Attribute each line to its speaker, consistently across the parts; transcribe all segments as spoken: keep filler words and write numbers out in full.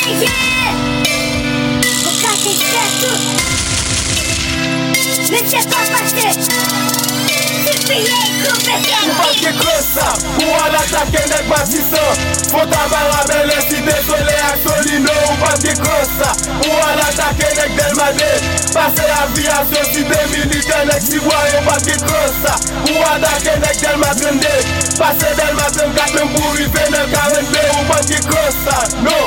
Speaker 1: Laissez pas passer.
Speaker 2: Ou pa ke kosa, ou an atake nek batisan. Fota barabel e si desole ak solino. Ou pa ke kosa, ou an atake nek delmade. Pase aviasyon si de milite nek siboy. Ou pa ke kosa, ou an atake nek delmatrende. Pase delmatren katmen pou rive nek karende. Ou pa ke kosa, no,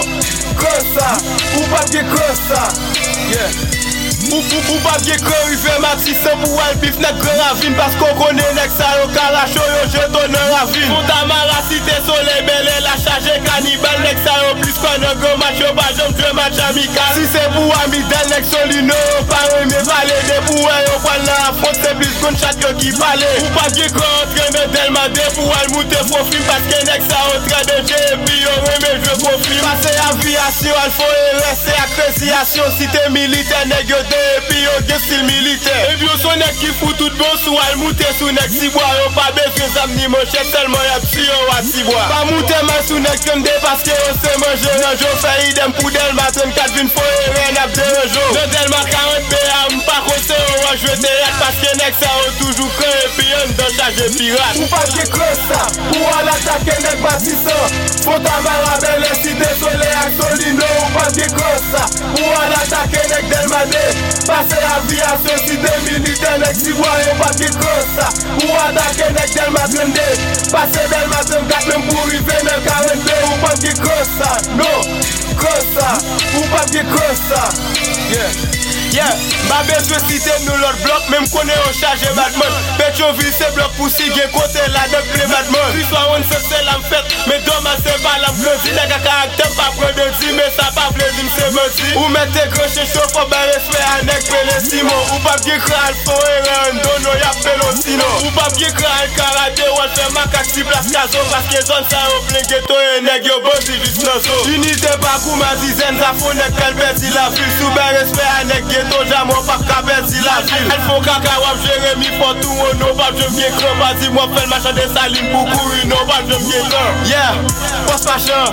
Speaker 2: kosa, ou pa ke kosa. Yeah. Ou pou pou pa bie kre rive matisse pou al pif nek kre ravine. Pasko konen nek sa yo kalacho yo jetone ravine. Fouta mara site soleil belle la charge cannibal. Nek sa yo plus kon un gros match yo pa jom dwe match amical. Si se pou amidel nek solino pare me vale de pou yo pal la affront se plus kon chat yo ki pale. Ou pa bie kre entre me delmade pou al moute profil. Paske nek sa yo tra de jè pi yo reme jwe profil. Pase aviasyon al fo e rese akresiasyon. Si te milite nek yo de et puis yo gen style militaire. Et puis yo son nek ki fout tout bon sou al moute sou nek sibois. Yo pa bezwe zam ni monchet seulement y'a psi yo a sibois. Pa moute man sou nek kem de paske yo se manje. Nan jo fè idem pou Delma trente-quatre vin fo e ren ap de rejo. Nan Delma quarante P A mpa kose yo a jwe teyat. Paske nek sa yo toujou kre et puis yon dan chaje pirate. Ou pa ke kre sa, ou al atake nek batisan. Fota barabel e si desole ak solino. Ou pa ke kre sa, ou al atake nek delmade. Pase aviasyon si de milite nek siboy. Ou pa ke kosa, ou atake nek delmatrende. Pase delmatren katmen pou rive nek karende. Ou pa ke kosa, no, kosa, ou pa ke kosa. Yeah. Yeah, m'a bezwe cite nou lot blok, même konen yo charge Batman. Petroville se blok pou si gen kote la dek ple Batman. Puis soit on se se lam fet, mais doma se va lam plezi. Nèg a karakter pa pre de di, mais ça pa plezi m'se menti. Ou mette croche chaud, faut ben respect à nèg pele Simon. Ou pa bien kral fo e ren dono ya pelo sino. Ou pa bien kral karate, ou al fe makak si plas kazo. Parce que zone sa yo plen ghetto et nèg yo bondi juste nan so. Unité pa kou ma dizaine, za fo nèg tel perdi la ville. Sou ben respect à nèg ghetto, jamon pa kabel si la ville. El fo kaka wap Jérémy Portou, oh no pa je bien cran. Vas-y moi fè l'machan de saline pou kouri, no pa je bien cran. Yeah, post machan,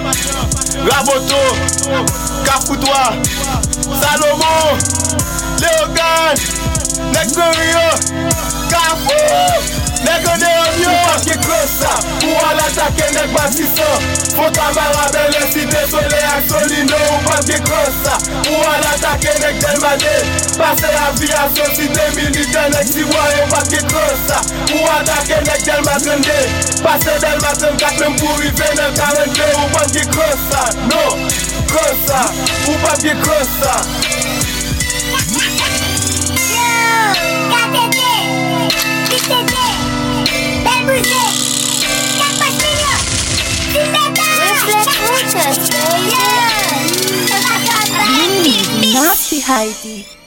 Speaker 2: Raboto, Kafoutoua, Salomon, Léogan, Nek Rio, Kafou, Nek Odeonyo. Ou pa ke kosa, ou al atake nek batisan. Fota barabel e si desole ak solino. Ou pa ke kosa, ou al atake nek delmade. Pase aviasyon si de milite nek siboy. Ou pa ke kosa, ou atake nek delmatrende. Pase delmatren katmen pou rive nek karende. Ou pa ke kosa, no, kosa, ou pa ke kosa.
Speaker 1: Yeah.
Speaker 3: Nasty Heidi.